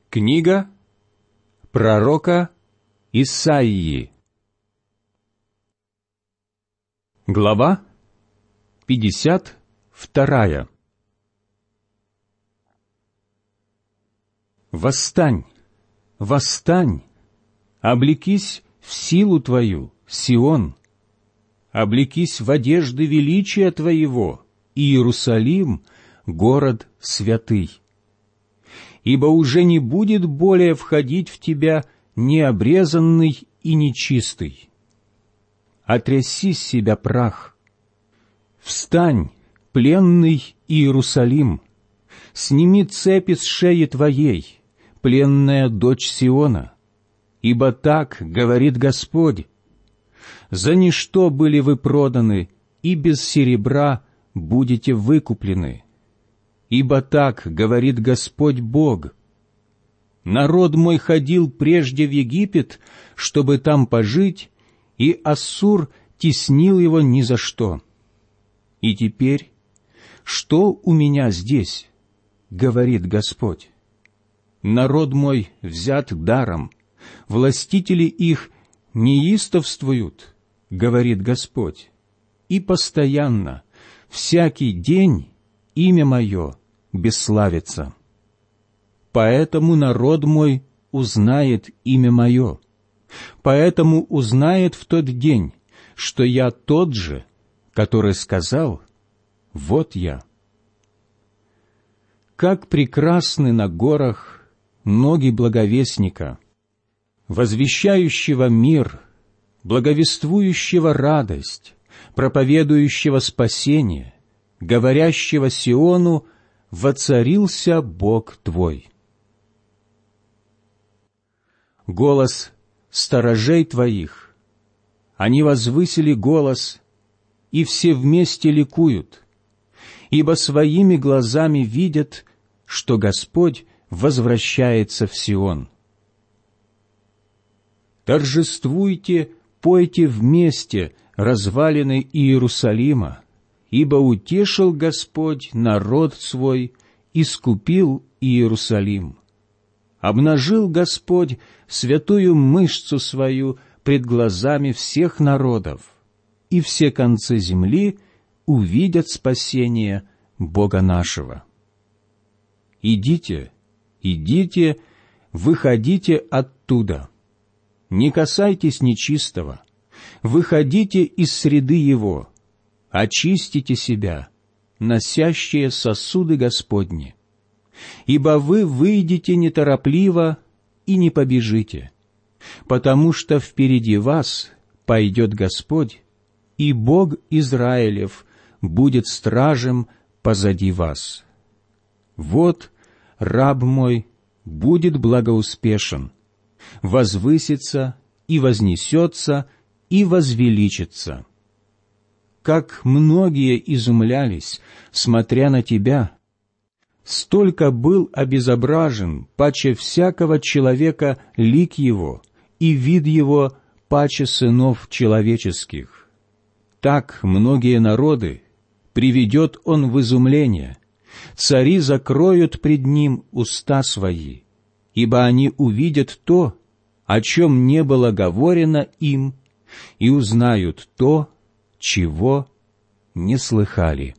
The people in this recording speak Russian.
Книга пророка Исаии. Глава 52. Восстань, восстань, облекись в силу твою, Сион, облекись в одежды величия твоего, Иерусалим, город святый. Ибо уже не будет более входить в тебя необрезанный и нечистый. Отряси с себя прах. Встань, пленный Иерусалим, сними цепи с шеи твоей, пленная дочь Сиона. Ибо так говорит Господь: за ничто были вы проданы, и без серебра будете выкуплены. Ибо так говорит Господь Бог: народ мой ходил прежде в Египет, чтобы там пожить, и Ассур теснил его ни за что. И теперь, что у меня здесь, говорит Господь? Народ мой взят даром, властители их неистовствуют, говорит Господь, и постоянно, всякий день имя мое бесславится. Поэтому народ мой узнает имя мое, поэтому узнает в тот день, что я тот же, который сказал: вот я. Как прекрасны на горах ноги благовестника, возвещающего мир, благовествующего радость, проповедующего спасение, говорящего Сиону: воцарился Бог твой. Голос сторожей твоих, они возвысили голос, и все вместе ликуют, ибо своими глазами видят, что Господь возвращается в Сион. Торжествуйте, пойте вместе, развалины Иерусалима, ибо утешил Господь народ свой, искупил Иерусалим. Обнажил Господь святую мышцу свою пред глазами всех народов, и все концы земли увидят спасение Бога нашего. Идите, идите, выходите оттуда. Не касайтесь нечистого, выходите из среды его, очистите себя, носящие сосуды Господни. Ибо вы выйдете неторопливо и не побежите, потому что впереди вас пойдет Господь, и Бог Израилев будет стражем позади вас. Вот раб мой будет благоуспешен, возвысится и вознесется и возвеличится. Как многие изумлялись, смотря на тебя, столько был обезображен паче всякого человека лик его, и вид его паче сынов человеческих. Так многие народы приведет он в изумление, цари закроют пред ним уста свои, ибо они увидят то, о чем не было говорено им, и узнают то, чего не слыхали.